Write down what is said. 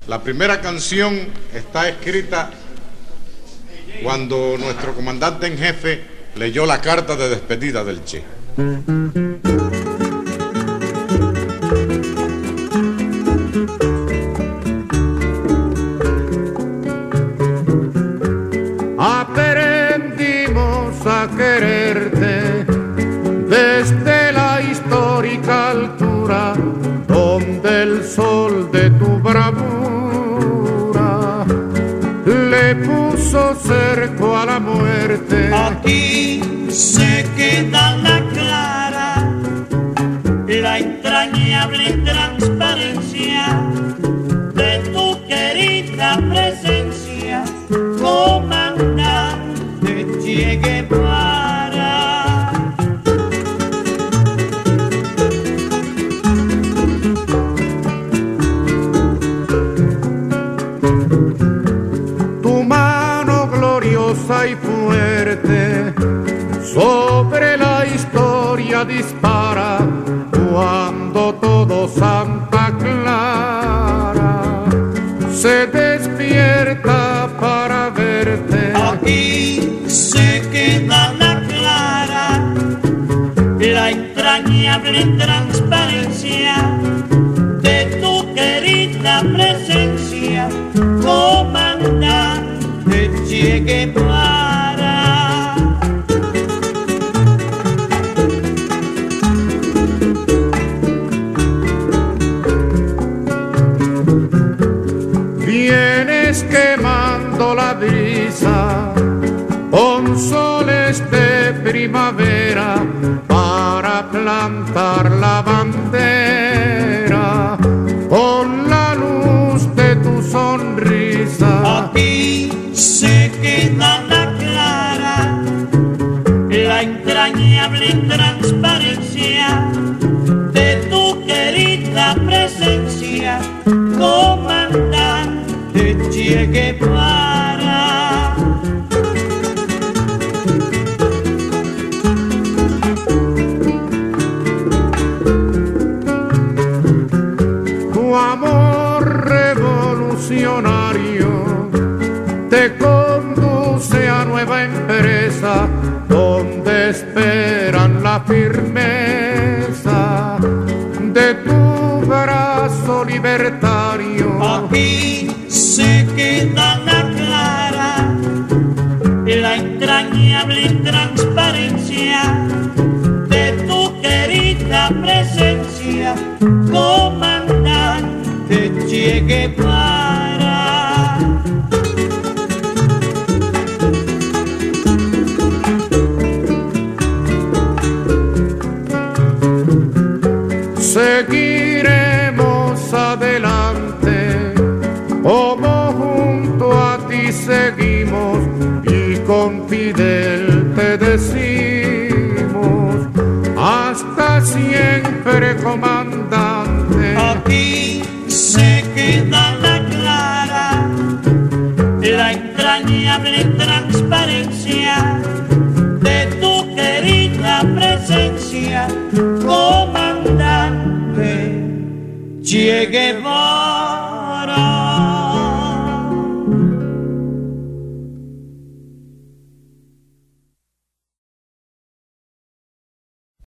La primera canción está escrita cuando nuestro comandante en jefe leyó la carta de despedida del Che. Aprendimos a quererte desde la histórica altura donde el sol de tu bravura le puso cerco a la muerte. Aquí se queda la clara, la entrañable transparencia de tu querida presencia, comandante Che Guevara. Tu mano gloriosa y fuerte sobre la historia dispara cuando todo Santa Clara se despierta para verte. Aquí se queda la clara, la entrañable transparencia de tu querida presencia, comandante Che Guevara. Vienes quemando la brisa con soles de primavera para plantar la bandera con la luz de tu sonrisa. Aquí se queda la clara, la entrañable transparencia de tu querida presencia, comandante Che Guevara. Tu amor revolucionario te conduce a nueva empresa donde esperan la firmeza de tu brazo libertario. Aquí se queda la clara, la entrañable transparencia de tu querida presencia, comandante Che Guevara. Seguiremos adelante, como junto a ti seguimos y con Fidel te decimos, hasta siempre, comandante. Aquí se queda la clara, la entrañable transparencia de tu querida presencia, comandante Che Guevara.